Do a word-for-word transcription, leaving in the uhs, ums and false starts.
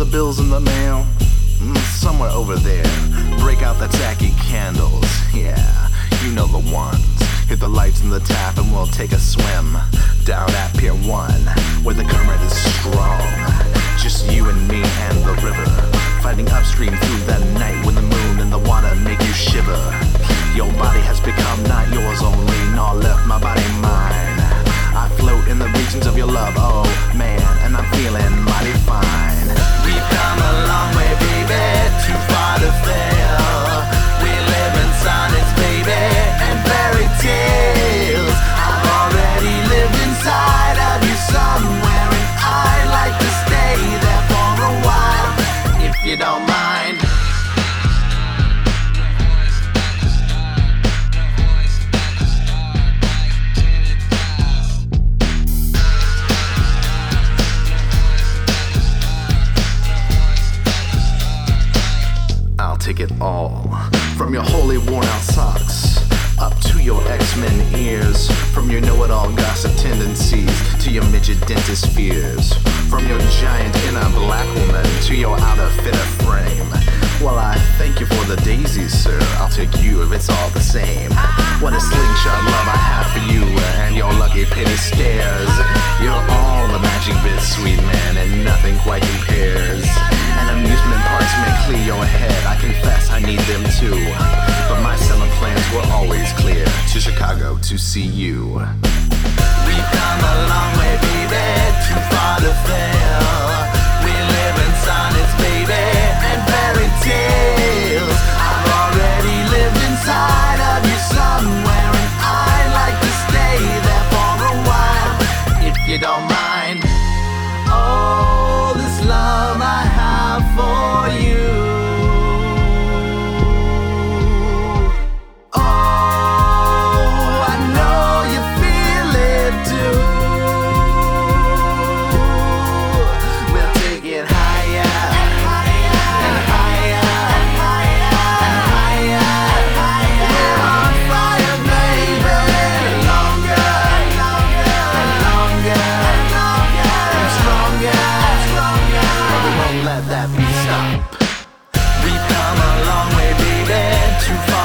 the bills in the mail? Mm, somewhere over there. Break out the tacky candles. Yeah, you know the ones. Hit the lights in the tap and we'll take a swim down at Pier one, where the current is strong. Just you and me and the river, fighting upstream through that night when the moon and the water make you shiver. Your body has become not yours only, nor left my body mine. I float in the regions of your love, oh man, and I'm feeling mighty fine. We've come a long way, baby, too far to fail. We live in sonnets, baby, and fairy tales. I've already lived inside of you somewhere, and I'd like to stay there for a while, if you don't mind. I'll take it all, from your holy worn out socks up to your X-Men ears, from your know-it-all gossip tendencies to your midget dentist fears, from your giant inner black woman to your outer fitter frame. Well, I thank you for the daisies, sir. I'll take you if it's all the same. What a slingshot love I have for you and your lucky pity stares. You're all the magic bit, sweet man, and nothing quite compares. And amusement parks may clear your head, I confess I need them too. But my summer plans were always clear, to Chicago to see you. We've come a long way, baby, too far to fail. We live in sonnets, baby, and fairy tales. I've already lived inside of you somewhere, and I'd like to stay there for a while, if you don't mind. Oh, this love I have for you. That we stop. We've come a long way, baby, too far